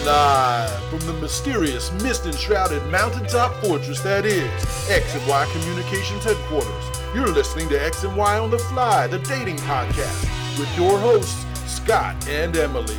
Live from the mysterious, mist-enshrouded mountaintop fortress that is X and Y Communications headquarters, you're listening to X and Y on the Fly, the dating podcast, with your hosts, Scott and Emily.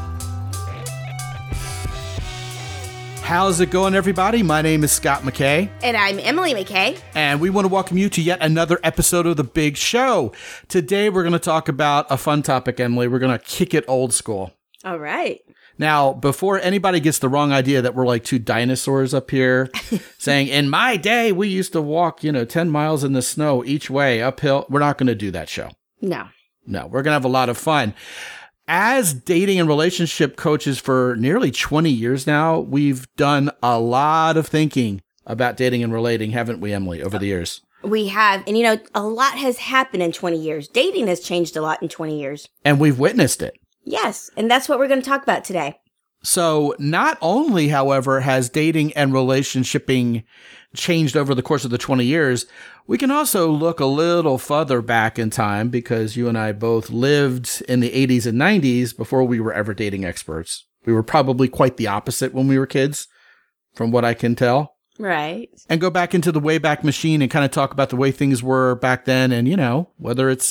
How's it going, everybody? My name is Scott McKay. And I'm Emily McKay. And we want to welcome you to yet another episode of The Big Show. Today, we're going to talk about a fun topic, Emily. We're going to kick it old school. All right. Now, before anybody gets the wrong idea that we're like two dinosaurs up here saying, in my day, we used to walk, 10 miles in the snow each way uphill. We're not going to do that show. No, we're going to have a lot of fun. As dating and relationship coaches for nearly 20 years now, we've done a lot of thinking about dating and relating, haven't we, Emily, over the years? we have. And, a lot has happened in 20 years. Dating has changed a lot in 20 years. And we've witnessed it. Yes. And that's what we're going to talk about today. So not only, however, has dating and relationshiping changed over the course of the 20 years, we can also look a little further back in time because you and I both lived in the 80s and 90s before we were ever dating experts. We were probably quite the opposite when we were kids, from what I can tell. Right. And go back into the Wayback Machine and kind of talk about the way things were back then and, whether it's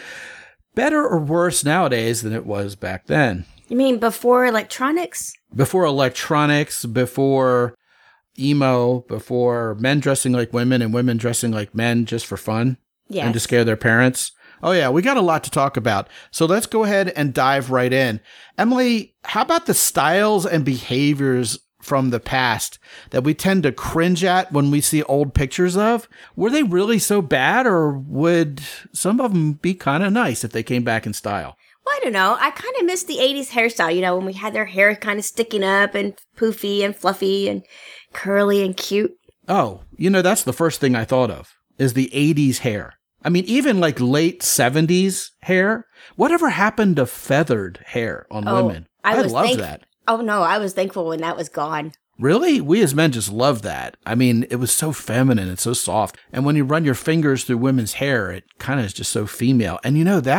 better or worse nowadays than it was back then. You mean before electronics? Before electronics, before emo, before men dressing like women and women dressing like men just for fun. Yes. And to scare their parents. Oh, yeah, we got a lot to talk about. So let's go ahead and dive right in. Emily, how about the styles and behaviors from the past that we tend to cringe at when we see old pictures of? Were they really so bad, or would some of them be kind of nice if they came back in style? Well, I don't know. I kind of miss the 80s hairstyle, when we had their hair kind of sticking up and poofy and fluffy and curly and cute. Oh, that's the first thing I thought of, is the 80s hair. I mean, even like late 70s hair. Whatever happened to feathered hair on women? I love that. Oh, no, I was thankful when that was gone. Really? We as men just love that. I mean, it was so feminine and so soft. And when you run your fingers through women's hair, it kind of is just so female. And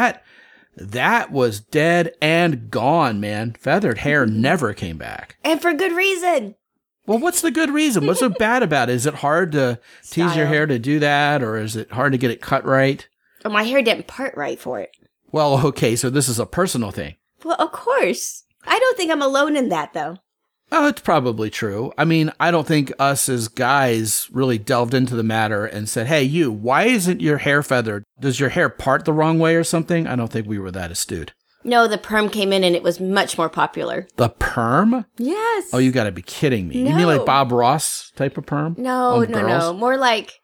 that was dead and gone, man. Feathered hair never came back. And for good reason. Well, what's the good reason? What's so bad about it? Is it hard to tease your hair to do that, or is it hard to get it cut right? Oh, my hair didn't part right for it. Well, okay, so this is a personal thing. Well, of course. I don't think I'm alone in that, though. Oh, it's probably true. I mean, I don't think us as guys really delved into the matter and said, hey, why isn't your hair feathered? Does your hair part the wrong way or something? I don't think we were that astute. No, the perm came in and it was much more popular. The perm? Yes. Oh, you got to be kidding me. No. You mean like Bob Ross type of perm? No. More like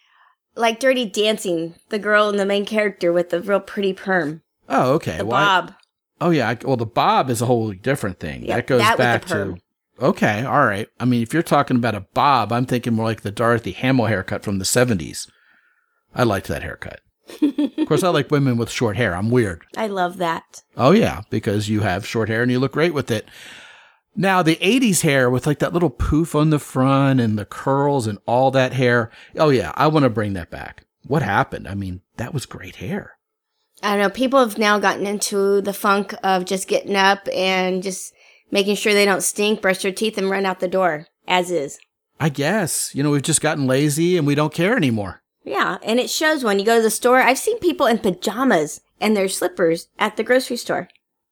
Dirty Dancing, the girl in the main character with the real pretty perm. Oh, okay. The bob. Oh, yeah. Well, the bob is a whole different thing. Yep, that goes that back with the perm. to... Okay, all right. I mean, if you're talking about a bob, I'm thinking more like the Dorothy Hamill haircut from the 70s. I liked that haircut. Of course, I like women with short hair. I'm weird. I love that. Oh, yeah, because you have short hair and you look great with it. Now, the 80s hair with like that little poof on the front and the curls and all that hair. Oh, yeah, I want to bring that back. What happened? I mean, that was great hair. I don't know. People have now gotten into the funk of just getting up and just making sure they don't stink, brush their teeth, and run out the door, as is. I guess. We've just gotten lazy and we don't care anymore. Yeah, and it shows when you go to the store. I've seen people in pajamas and their slippers at the grocery store.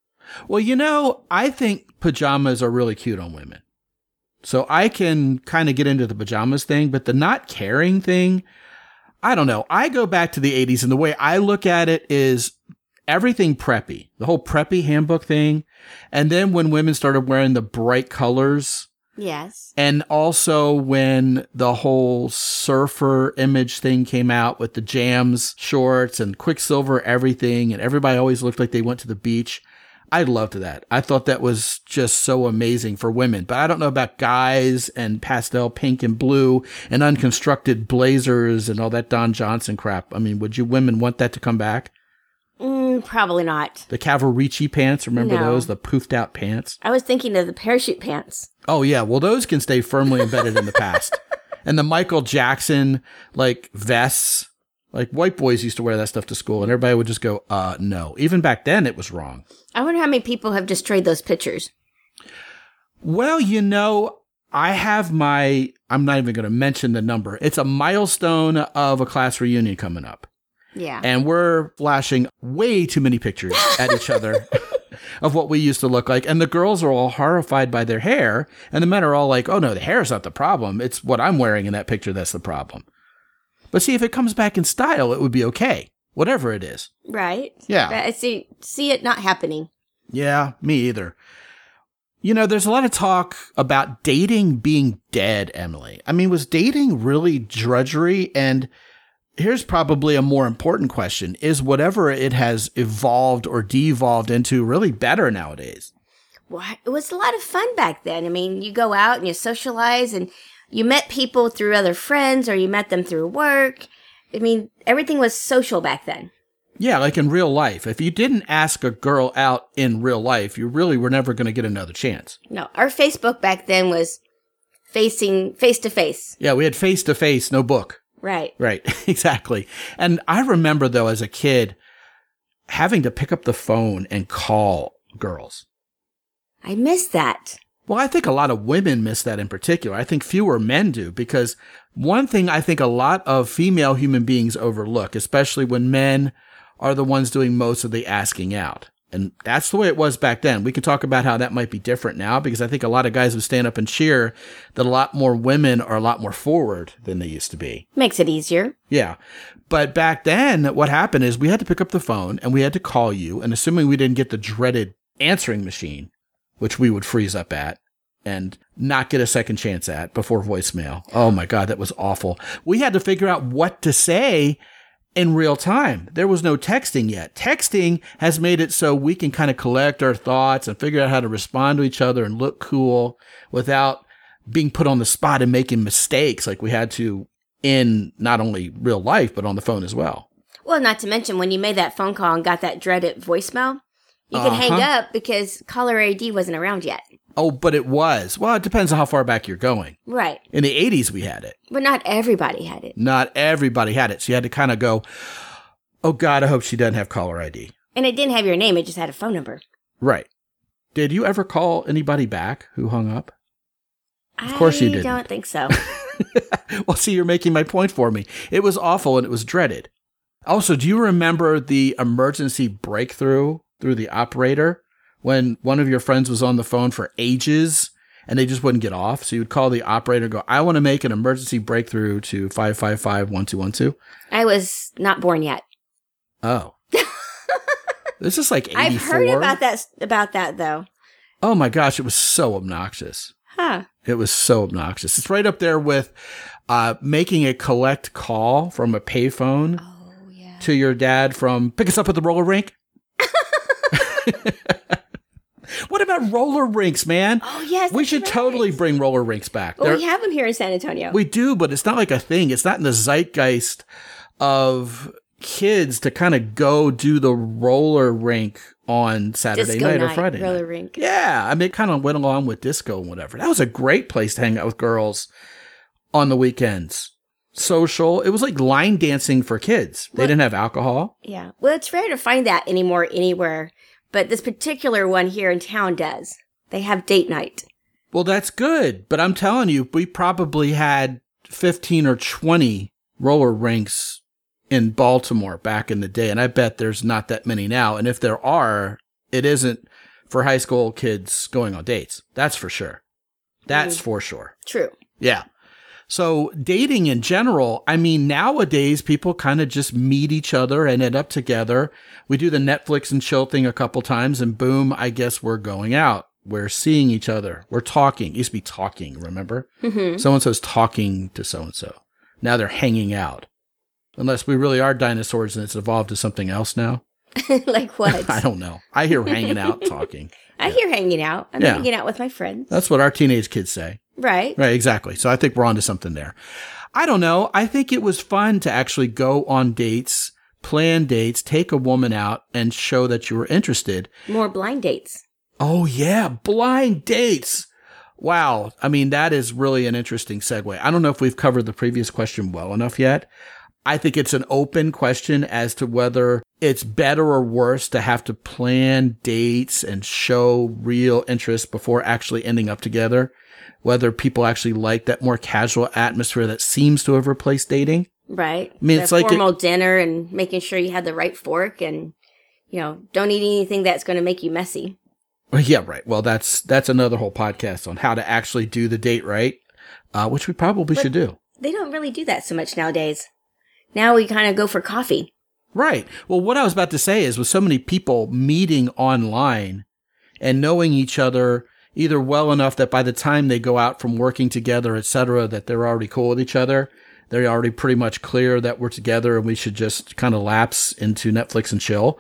Well, I think pajamas are really cute on women. So I can kind of get into the pajamas thing, but the not caring thing, I don't know. I go back to the 80s, and the way I look at it is everything preppy, the whole preppy handbook thing. And then when women started wearing the bright colors. Yes. And also when the whole surfer image thing came out with the Jams shorts and Quicksilver everything, and everybody always looked like they went to the beach. I loved that. I thought that was just so amazing for women. But I don't know about guys and pastel pink and blue and unconstructed blazers and all that Don Johnson crap. I mean, would you women want that to come back? Probably not. The Cavalry pants, remember those? The poofed out pants? I was thinking of the parachute pants. Oh, yeah. Well, those can stay firmly embedded in the past. And the Michael Jackson, vests. Like, white boys used to wear that stuff to school, and everybody would just go, no. Even back then, it was wrong. I wonder how many people have destroyed those pictures. Well, I have I'm not even going to mention the number. It's a milestone of a class reunion coming up. Yeah. And we're flashing way too many pictures at each other of what we used to look like. And the girls are all horrified by their hair. And the men are all like, oh, no, the hair's not the problem. It's what I'm wearing in that picture that's the problem. But see, if it comes back in style, it would be okay. Whatever it is. Right. Yeah. But I see it not happening. Yeah, me either. There's a lot of talk about dating being dead, Emily. I mean, was dating really drudgery? And here's probably a more important question. Is whatever it has evolved or devolved into really better nowadays? Well, it was a lot of fun back then. I mean, you go out and you socialize and you met people through other friends or you met them through work. I mean, everything was social back then. Yeah, like in real life. If you didn't ask a girl out in real life, you really were never going to get another chance. No, our Facebook back then was facing face to face. Yeah, we had face to face, no book. Right. Right, exactly. And I remember, though, as a kid, having to pick up the phone and call girls. I miss that. Well, I think a lot of women miss that in particular. I think fewer men do, because one thing I think a lot of female human beings overlook, especially when men are the ones doing most of the asking out. And that's the way it was back then. We can talk about how that might be different now, because I think a lot of guys would stand up and cheer that a lot more women are a lot more forward than they used to be. Makes it easier. Yeah. But back then, what happened is we had to pick up the phone and we had to call you. And assuming we didn't get the dreaded answering machine, which we would freeze up at and not get a second chance at before voicemail. Oh my God, that was awful. We had to figure out what to say in real time. There was no texting yet. Texting has made it so we can kind of collect our thoughts and figure out how to respond to each other and look cool without being put on the spot and making mistakes like we had to in not only real life, but on the phone as well. Well, not to mention when you made that phone call and got that dreaded voicemail, you could hang up because caller ID wasn't around yet. Oh, but it was. Well, it depends on how far back you're going. Right. In the 80s, we had it. But not everybody had it. Not everybody had it. So you had to kind of go, oh, God, I hope she doesn't have caller ID. And it didn't have your name. It just had a phone number. Right. Did you ever call anybody back who hung up? Of course you didn't. I don't think so. Well, see, you're making my point for me. It was awful and it was dreaded. Also, do you remember the emergency breakthrough through the operator when one of your friends was on the phone for ages and they just wouldn't get off? So you would call the operator and go, I want to make an emergency breakthrough to 555-1212. I was not born yet. Oh. This is like 84. I've heard about that though. Oh my gosh, it was so obnoxious. Huh. It was so obnoxious. It's right up there with making a collect call from a payphone to your dad from pick us up at the roller rink. What about roller rinks, man? Oh, yes. We should totally bring roller rinks back. Well, we have them here in San Antonio. We do, but it's not like a thing. It's not in the zeitgeist of kids to kind of go do the roller rink on Saturday night or Friday night. Roller rink. Yeah. I mean, it kind of went along with disco and whatever. That was a great place to hang out with girls on the weekends. Social. It was like line dancing for kids. They didn't have alcohol. Yeah. Well, it's rare to find that anymore anywhere. But this particular one here in town does. They have date night. Well, that's good. But I'm telling you, we probably had 15 or 20 roller rinks in Baltimore back in the day. And I bet there's not that many now. And if there are, it isn't for high school kids going on dates. That's for sure. That's for sure. True. Yeah. So dating in general, I mean, nowadays people kind of just meet each other and end up together. We do the Netflix and chill thing a couple times and boom, I guess we're going out. We're seeing each other. We're talking. It used to be talking, remember? Mm-hmm. So-and-so's talking to so-and-so. Now they're hanging out. Unless we really are dinosaurs and it's evolved to something else now. Like what? I don't know. I hear hanging out, talking. I hear hanging out. I'm hanging out with my friends. That's what our teenage kids say. Right. Right, exactly. So I think we're onto something there. I don't know. I think it was fun to actually go on dates, plan dates, take a woman out, and show that you were interested. More blind dates. Oh, yeah. Blind dates. Wow. I mean, that is really an interesting segue. I don't know if we've covered the previous question well enough yet. I think it's an open question as to whether it's better or worse to have to plan dates and show real interest before actually ending up together, whether people actually like that more casual atmosphere that seems to have replaced dating. Right. I mean, the it's like formal dinner and making sure you have the right fork and, don't eat anything that's going to make you messy. Yeah, right. Well, that's another whole podcast on how to actually do the date right, which we probably should do. They don't really do that so much nowadays. Now we kind of go for coffee. Right. Well, what I was about to say is with so many people meeting online and knowing each other either well enough that by the time they go out from working together, et cetera, that they're already cool with each other. They're already pretty much clear that we're together and we should just kind of lapse into Netflix and chill.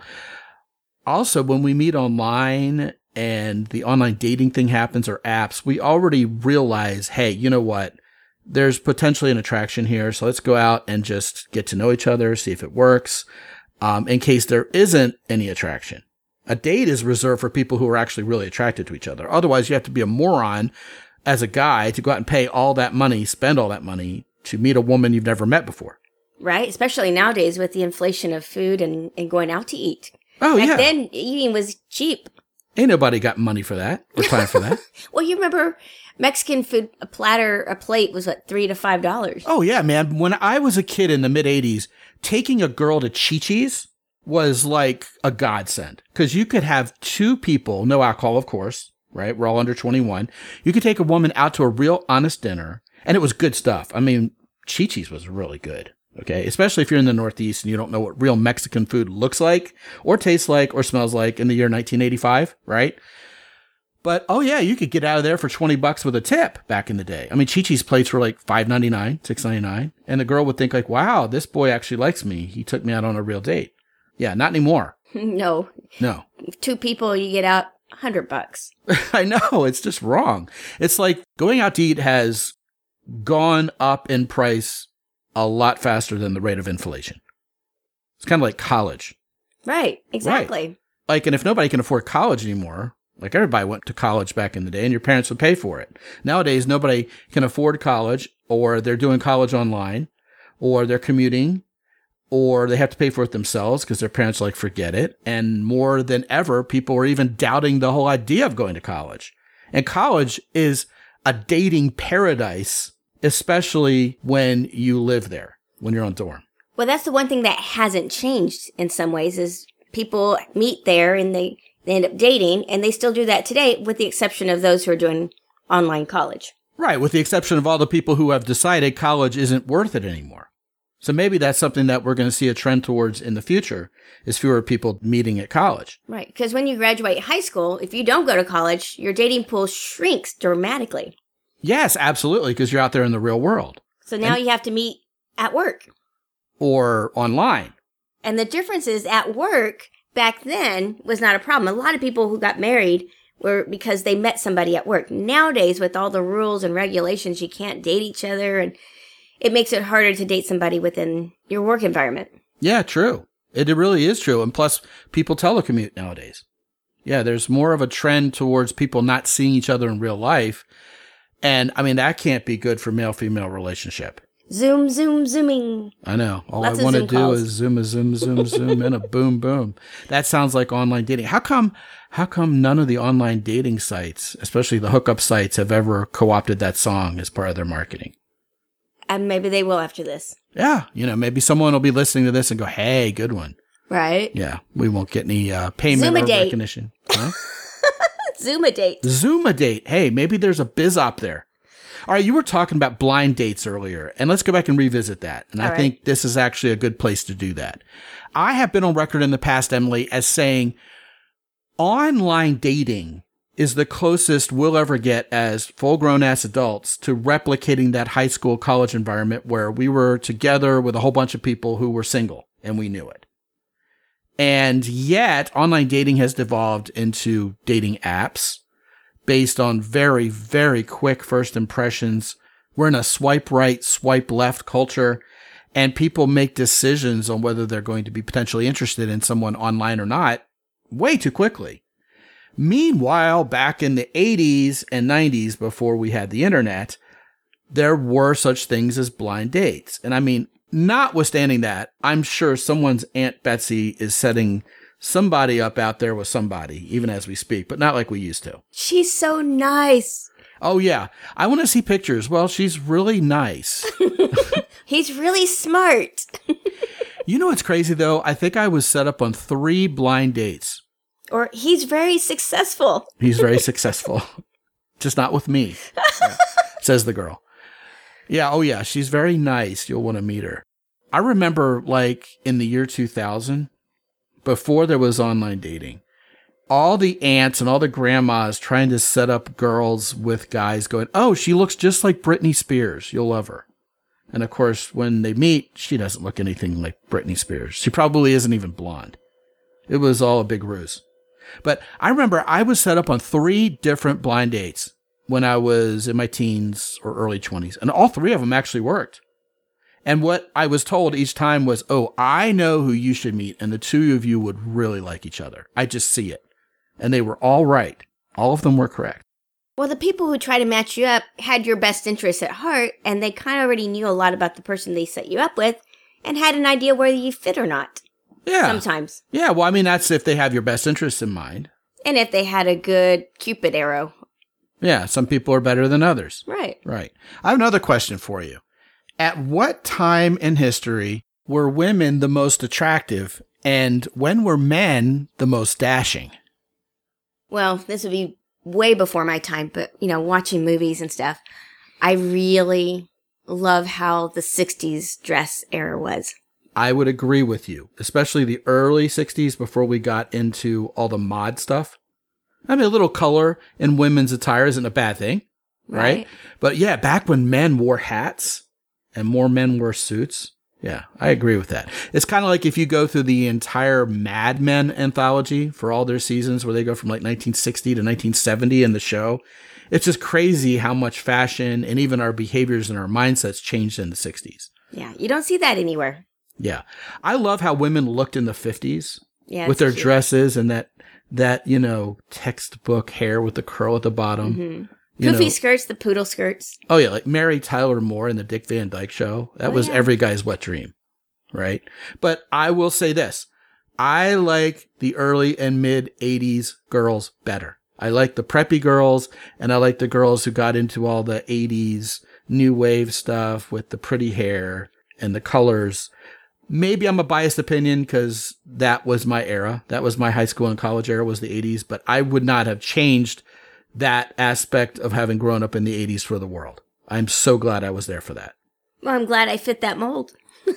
Also, when we meet online and the online dating thing happens or apps, we already realize, hey, you know what? There's potentially an attraction here. So let's go out and just get to know each other, see if it works. In case there isn't any attraction. A date is reserved for people who are actually really attracted to each other. Otherwise, you have to be a moron as a guy to go out and pay all that money, spend all that money to meet a woman you've never met before. Right. Especially nowadays with the inflation of food and going out to eat. Oh, Back yeah. then, eating was cheap. Ain't nobody got money for that or time for that. Well, you remember Mexican food, a plate was what, $3 to $5? Oh, yeah, man. When I was a kid in the mid-'80s, taking a girl to Chi-Chi's was like a godsend because you could have two people, no alcohol, of course, right? We're all under 21. You could take a woman out to a real honest dinner, and it was good stuff. I mean, Chi-Chi's was really good. Okay, especially if you're in the Northeast and you don't know what real Mexican food looks like or tastes like or smells like in the year 1985, right? But, oh yeah, you could get out of there for $20 with a tip back in the day. I mean, Chi-Chi's plates were like $5.99, $6.99. And the girl would think like, wow, this boy actually likes me. He took me out on a real date. Yeah, not anymore. No. Two people, you get out $100. I know, it's just wrong. It's like going out to eat has gone up in price a lot faster than the rate of inflation. It's kind of like college. Right, exactly. Right. Like, and if nobody can afford college anymore, like everybody went to college back in the day and your parents would pay for it. Nowadays, nobody can afford college or they're doing college online or they're commuting or they have to pay for it themselves because their parents like forget it. And more than ever, people are even doubting the whole idea of going to college. And college is a dating paradise, especially when you live there, when you're on dorm. Well, that's the one thing that hasn't changed in some ways is people meet there and they end up dating, and they still do that today with the exception of those who are doing online college. Right, with the exception of all the people who have decided college isn't worth it anymore. So maybe that's something that we're going to see a trend towards in the future, is fewer people meeting at college. Right, because when you graduate high school, if you don't go to college, your dating pool shrinks dramatically. Yes, absolutely, because you're out there in the real world. So now you have to meet at work. Or online. And the difference is at work, back then, was not a problem. A lot of people who got married were because they met somebody at work. Nowadays, with all the rules and regulations, you can't date each other, and it makes it harder to date somebody within your work environment. Yeah, true. It really is true. And plus, people telecommute nowadays. Yeah, there's more of a trend towards people not seeing each other in real life. And, I mean, that can't be good for male-female relationship. Zooming. I know. All Lots I want to do calls. is zoom, and a boom, boom. That sounds like online dating. How come none of the online dating sites, especially the hookup sites, have ever co-opted that song as part of their marketing? And maybe they will after this. Yeah. Maybe someone will be listening to this and go, hey, good one. Right. Yeah. We won't get any payment or recognition. Huh? Zoom-a-date. Zoom-a-date. Hey, maybe there's a biz op there. All right, you were talking about blind dates earlier, and let's go back and revisit that. And I think this is actually a good place to do that. I have been on record in the past, Emily, as saying online dating is the closest we'll ever get as full-grown-ass adults to replicating that high school, college environment where we were together with a whole bunch of people who were single, and we knew it. And yet, online dating has devolved into dating apps based on very, very quick first impressions. We're in a swipe right, swipe left culture, and people make decisions on whether they're going to be potentially interested in someone online or not way too quickly. Meanwhile, back in the 80s and 90s, before we had the internet, there were such things as blind dates. And I mean, notwithstanding that, I'm sure someone's Aunt Betsy is setting somebody up out there with somebody, even as we speak, but not like we used to. She's so nice. Oh, yeah. I want to see pictures. Well, she's really nice. He's really smart. You know what's crazy, though? I think I was set up on 3 blind dates. Or he's very successful. He's very successful. Just not with me, says the girl. Yeah, oh yeah, she's very nice. You'll want to meet her. I remember, like, in the year 2000, before there was online dating, all the aunts and all the grandmas trying to set up girls with guys going, oh, she looks just like Britney Spears. You'll love her. And of course, when they meet, she doesn't look anything like Britney Spears. She probably isn't even blonde. It was all a big ruse. But I remember I was set up on 3 different blind dates when I was in my teens or early 20s. And all 3 of them actually worked. And what I was told each time was, oh, I know who you should meet. And the 2 of you would really like each other. I just see it. And they were all right. All of them were correct. Well, the people who try to match you up had your best interests at heart, and they kind of already knew a lot about the person they set you up with and had an idea whether you fit or not. Yeah. Sometimes. Yeah, well, I mean, that's if they have your best interests in mind. And if they had a good Cupid arrow. Yeah, some people are better than others. Right. Right. I have another question for you. At what time in history were women the most attractive, and when were men the most dashing? Well, this would be way before my time, but, watching movies and stuff, I really love how the 60s dress era was. I would agree with you, especially the early 60s before we got into all the mod stuff. I mean, a little color in women's attire isn't a bad thing, right? But yeah, back when men wore hats and more men wore suits. Yeah, I agree with that. It's kind of like if you go through the entire Mad Men anthology for all their seasons where they go from like 1960 to 1970 in the show. It's just crazy how much fashion and even our behaviors and our mindsets changed in the 60s. Yeah, you don't see that anywhere. Yeah. I love how women looked in the 50s with their cute dresses and that textbook hair with the curl at the bottom. Mm-hmm. Poofy skirts, the poodle skirts. Oh, yeah, like Mary Tyler Moore in the Dick Van Dyke Show. That was every guy's wet dream, right? But I will say this. I like the early and mid-'80s girls better. I like the preppy girls, and I like the girls who got into all the 80s new wave stuff with the pretty hair and the colors. Maybe I'm a biased opinion because that was my era. That was my high school and college era, was the 80s. But I would not have changed that aspect of having grown up in the 80s for the world. I'm so glad I was there for that. Well, I'm glad I fit that mold.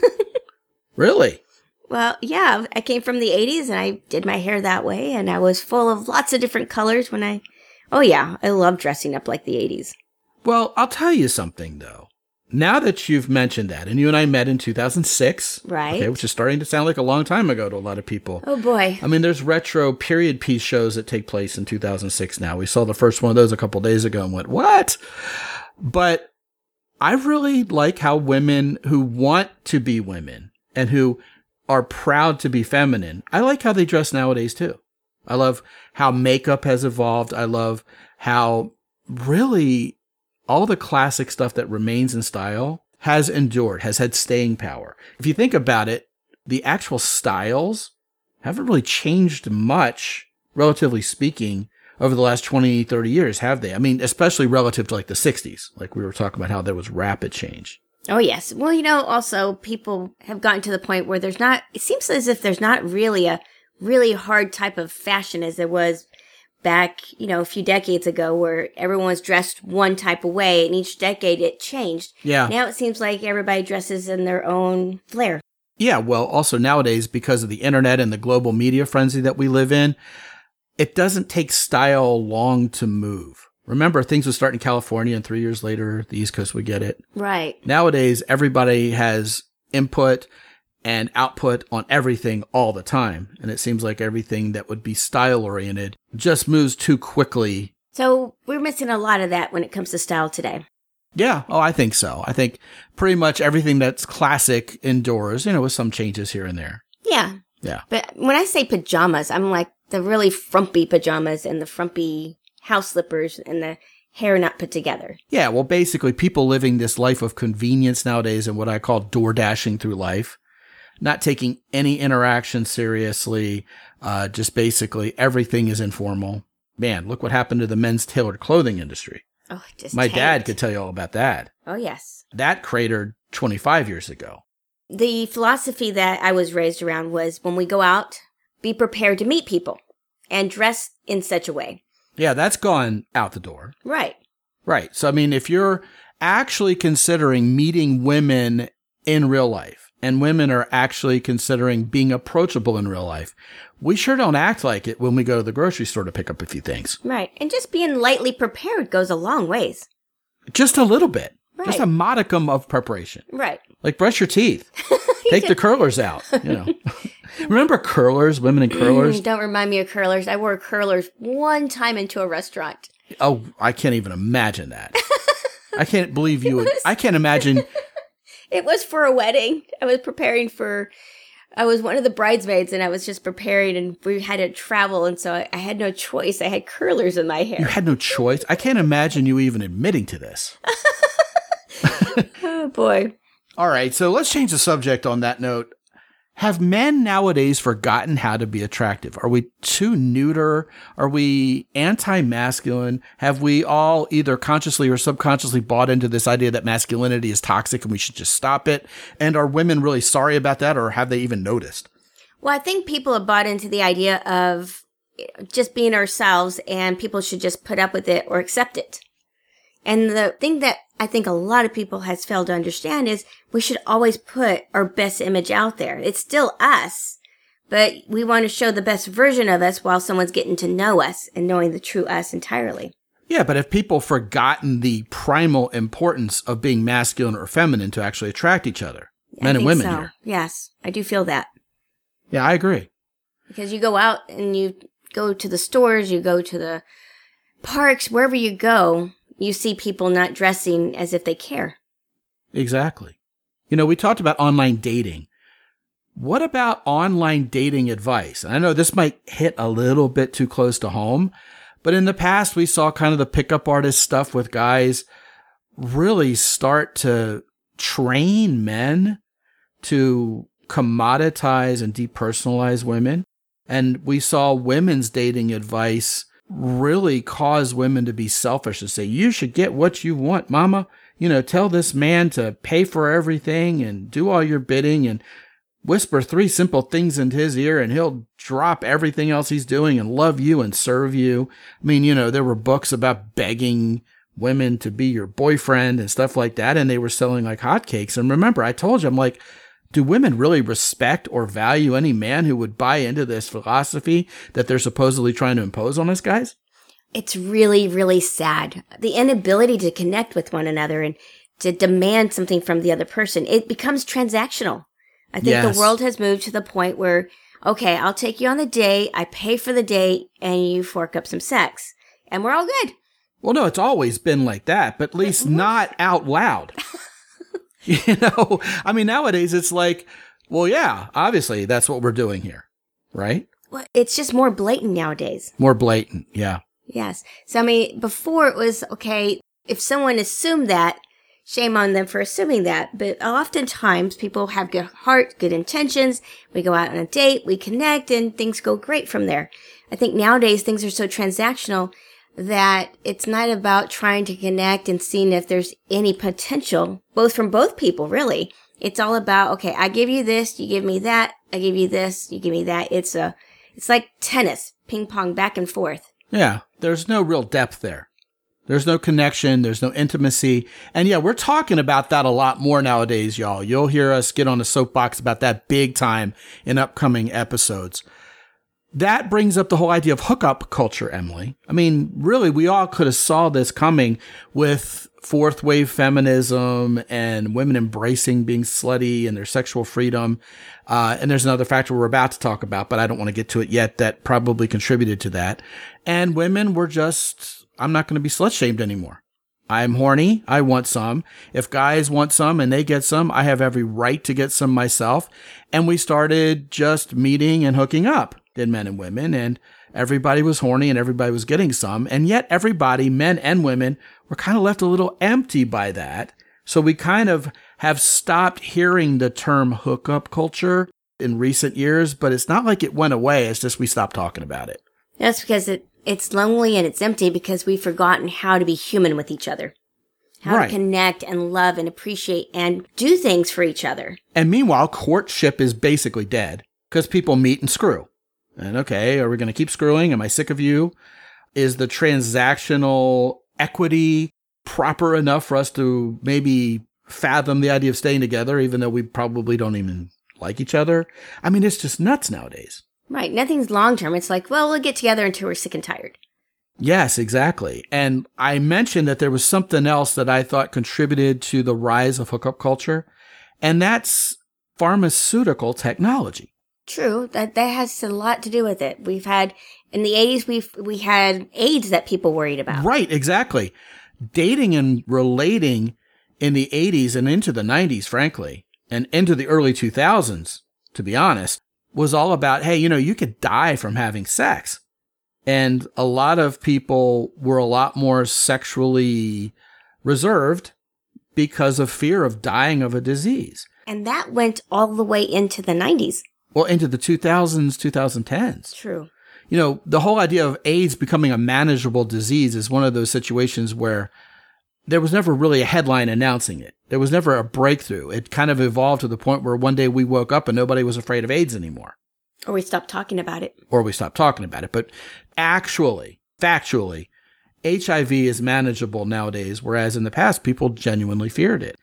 Really? Well, yeah, I came from the 80s and I did my hair that way, and I was full of lots of different colors I love dressing up like the 80s. Well, I'll tell you something, though. Now that you've mentioned that, and you and I met in 2006, right? Okay, which is starting to sound like a long time ago to a lot of people. Oh, boy. I mean, there's retro period piece shows that take place in 2006 now. We saw the first one of those a couple days ago and went, what? But I really like how women who want to be women and who are proud to be feminine, I like how they dress nowadays, too. I love how makeup has evolved. I love how really all the classic stuff that remains in style has endured, has had staying power. If you think about it, the actual styles haven't really changed much, relatively speaking, over the last 20, 30 years, have they? I mean, especially relative to like the 60s, like we were talking about how there was rapid change. Oh, yes. Well, also people have gotten to the point where it seems as if there's not really a really hard type of fashion as there was back, a few decades ago where everyone was dressed one type of way, and each decade it changed. Yeah. Now it seems like everybody dresses in their own flair. Yeah, well, also nowadays, because of the internet and the global media frenzy that we live in, it doesn't take style long to move. Remember, things would start in California, and 3 years later, the East Coast would get it. Right. Nowadays, everybody has input and output on everything all the time. And it seems like everything that would be style-oriented just moves too quickly. So we're missing a lot of that when it comes to style today. Yeah. Oh, I think so. I think pretty much everything that's classic endures, with some changes here and there. Yeah. Yeah. But when I say pajamas, I'm like the really frumpy pajamas and the frumpy house slippers and the hair not put together. Yeah, well, basically, people living this life of convenience nowadays and what I call door dashing through life, not taking any interaction seriously, just basically everything is informal. Man, look what happened to the men's tailored clothing industry. Oh, just My tanked. dad could tell you all about that. Oh, yes. That cratered 25 years ago. The philosophy that I was raised around was when we go out, be prepared to meet people and dress in such a way. Yeah, that's gone out the door. Right. Right. So, I mean, if you're actually considering meeting women in real life and women are actually considering being approachable in real life, we sure don't act like it when we go to the grocery store to pick up a few things. Right. And just being lightly prepared goes a long ways. Just a little bit. Right. Just a modicum of preparation. Right. Like brush your teeth. Take the curlers out, you know. Remember curlers, women in curlers? Don't remind me of curlers. I wore curlers one time into a restaurant. Oh, I can't even imagine that. I can't believe you would. I can't imagine. It was for a wedding. I was one of the bridesmaids and I was just preparing and we had to travel. And so I had no choice. I had curlers in my hair. You had no choice. I can't imagine you even admitting to this. Oh, boy. All right. So let's change the subject on that note. Have men nowadays forgotten how to be attractive? Are we too neuter? Are we anti-masculine? Have we all either consciously or subconsciously bought into this idea that masculinity is toxic and we should just stop it? And are women really sorry about that, or have they even noticed? Well, I think people have bought into the idea of just being ourselves and people should just put up with it or accept it. And the thing that I think a lot of people has failed to understand is we should always put our best image out there. It's still us, but we want to show the best version of us while someone's getting to know us and knowing the true us entirely. Yeah, but have people forgotten the primal importance of being masculine or feminine to actually attract each other? Men and women here. Yes, I do feel that. Yeah, I agree. Because you go out and you go to the stores, you go to the parks, wherever you go, you see people not dressing as if they care. Exactly. You know, we talked about online dating. What about online dating advice? And I know this might hit a little bit too close to home, but in the past we saw kind of the pickup artist stuff with guys really start to train men to commoditize and depersonalize women. And we saw women's dating advice really cause women to be selfish and say, you should get what you want, mama. You know, tell this man to pay for everything and do all your bidding and whisper 3 simple things into his ear and he'll drop everything else he's doing and love you and serve you. I mean, you know, there were books about begging women to be your boyfriend and stuff like that. And they were selling like hotcakes. And remember, I told you, I'm like, do women really respect or value any man who would buy into this philosophy that they're supposedly trying to impose on us guys? It's really, really sad. The inability to connect with one another and to demand something from the other person. It becomes transactional. I think Yes. the world has moved to the point where, okay, I'll take you on the date, I pay for the date, and you fork up some sex. And we're all good. Well, no, it's always been like that, but at least not out loud. You know, I mean, nowadays it's like, well, yeah, obviously that's what we're doing here, right? Well, it's just more blatant nowadays. More blatant, yeah. Yes. So, I mean, before it was, okay, if someone assumed that, shame on them for assuming that. But oftentimes people have good heart, good intentions. We go out on a date, we connect, and things go great from there. I think nowadays things are so transactional that it's not about trying to connect and seeing if there's any potential, both from both people, really. It's all about, okay, I give you this, you give me that, I give you this, you give me that. It's like tennis, ping pong, back and forth. Yeah, there's no real depth there. There's no connection. There's no intimacy. And yeah, we're talking about that a lot more nowadays, y'all. You'll hear us get on a soapbox about that big time in upcoming episodes. That brings up the whole idea of hookup culture, Emily. I mean, really, we all could have saw this coming with fourth wave feminism and women embracing being slutty and their sexual freedom. And there's another factor we're about to talk about, but I don't want to get to it yet, that probably contributed to that. And women were just, I'm not going to be slut shamed anymore. I'm horny. I want some. If guys want some and they get some, I have every right to get some myself. And we started just meeting and hooking up, did men and women. And Everybody was horny and everybody was getting some. And yet everybody, men and women, were kind of left a little empty by that. So we kind of have stopped hearing the term hookup culture in recent years, but it's not like it went away. It's just we stopped talking about it. That's because it's lonely and it's empty because we've forgotten how to be human with each other. How to connect and love and appreciate and do things for each other. And meanwhile, courtship is basically dead because people meet and screw. And okay, are we going to keep screwing? Am I sick of you? Is the transactional equity proper enough for us to maybe fathom the idea of staying together, even though we probably don't even like each other? I mean, it's just nuts nowadays. Right. Nothing's long-term. It's like, well, we'll get together until we're sick and tired. Yes, exactly. And I mentioned that there was something else that I thought contributed to the rise of hookup culture, and that's pharmaceutical technology. True. That has a lot to do with it. We've had, in the 80s, we had AIDS that people worried about. Right, exactly. Dating and relating in the 80s and into the 90s, frankly, and into the early 2000s, to be honest, was all about, hey, you could die from having sex. And a lot of people were a lot more sexually reserved because of fear of dying of a disease. And that went all the way into the 90s. Well, into the 2000s, 2010s. True. The whole idea of AIDS becoming a manageable disease is one of those situations where there was never really a headline announcing it. There was never a breakthrough. It kind of evolved to the point where one day we woke up and nobody was afraid of AIDS anymore. Or we stopped talking about it. But actually, factually, HIV is manageable nowadays, whereas in the past, people genuinely feared it.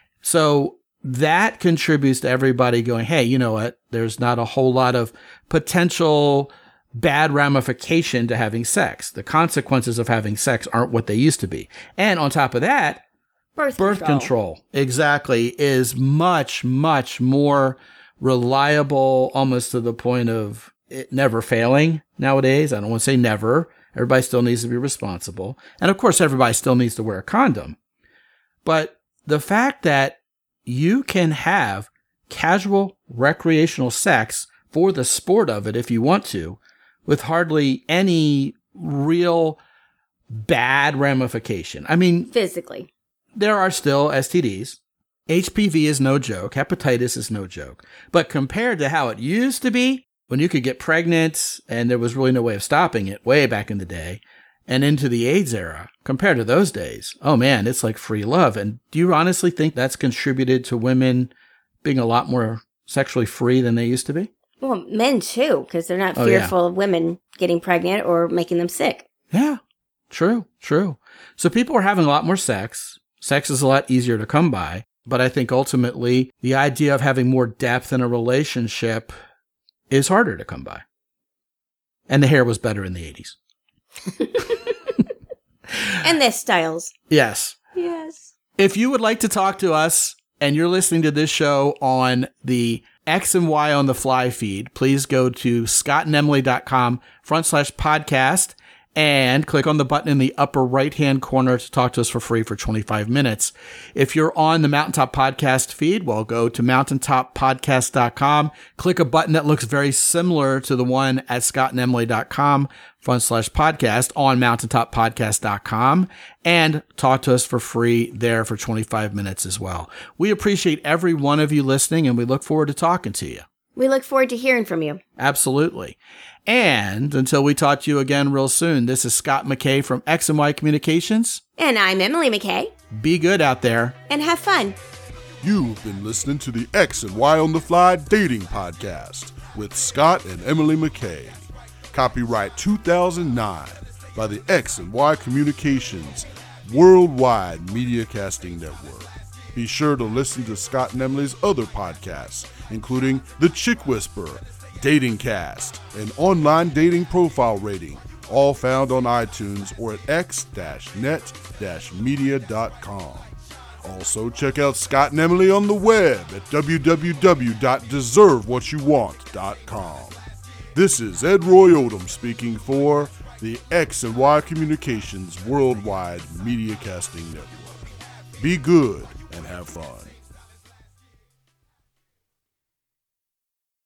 So that contributes to everybody going, hey, you know what? There's not a whole lot of potential bad ramification to having sex. The consequences of having sex aren't what they used to be. And on top of that, birth control exactly is much, much more reliable, almost to the point of it never failing nowadays. I don't want to say never. Everybody still needs to be responsible. And of course, everybody still needs to wear a condom. But the fact that you can have casual recreational sex for the sport of it if you want to, with hardly any real bad ramification. I mean, physically, there are still STDs. HPV is no joke. Hepatitis is no joke. But compared to how it used to be, when you could get pregnant and there was really no way of stopping it way back in the day, and into the AIDS era, compared to those days, oh man, it's like free love. And do you honestly think that's contributed to women being a lot more sexually free than they used to be? Well, men too, because they're not fearful of women getting pregnant or making them sick. Yeah, true. So people are having a lot more sex. Sex is a lot easier to come by. But I think ultimately the idea of having more depth in a relationship is harder to come by. And the hair was better in the 80s. And their styles. Yes. If you would like to talk to us and you're listening to this show on the X and Y on the Fly feed, please go to scottandemily.com/podcast and click on the button in the upper right-hand corner to talk to us for free for 25 minutes. If you're on the Mountaintop Podcast feed, well, go to mountaintoppodcast.com, click a button that looks very similar to the one at scottandemily.com/podcast on mountaintoppodcast.com, and talk to us for free there for 25 minutes as well. We appreciate every one of you listening, and we look forward to talking to you. We look forward to hearing from you. Absolutely. And until we talk to you again real soon, this is Scott McKay from X and Y Communications. And I'm Emily McKay. Be good out there. And have fun. You've been listening to the X and Y on the Fly Dating Podcast with Scott and Emily McKay. Copyright 2009 by the X and Y Communications Worldwide Media Casting Network. Be sure to listen to Scott and Emily's other podcasts, including The Chick Whisperer, Dating Cast, and Online Dating Profile Rating, all found on iTunes or at x-net-media.com. Also, check out Scott and Emily on the web at www.deservewhatyouwant.com. This is Ed Roy Odom speaking for the X and Y Communications Worldwide Media Casting Network. Be good and have fun.